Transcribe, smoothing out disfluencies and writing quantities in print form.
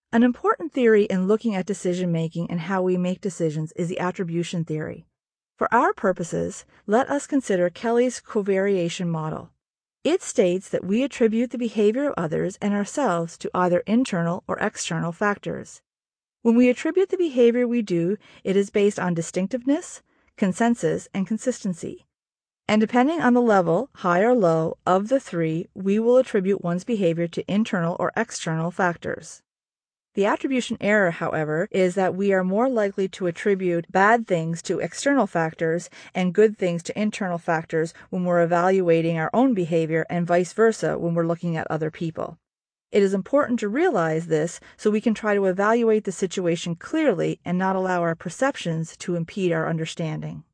An important theory in looking at decision-making and how we make decisions is the attribution theory. For our purposes, let us consider Kelly's covariation model. It states that we attribute the behavior of others and ourselves to either internal or external factors. When we attribute the behavior we do, it is based on distinctiveness, consensus, and consistency. And depending on the level, high or low, of the three, we will attribute one's behavior to internal or external factors. The attribution error, however, is that we are more likely to attribute bad things to external factors and good things to internal factors when we're evaluating our own behavior, and vice versa when we're looking at other people. It is important to realize this so we can try to evaluate the situation clearly and not allow our perceptions to impede our understanding.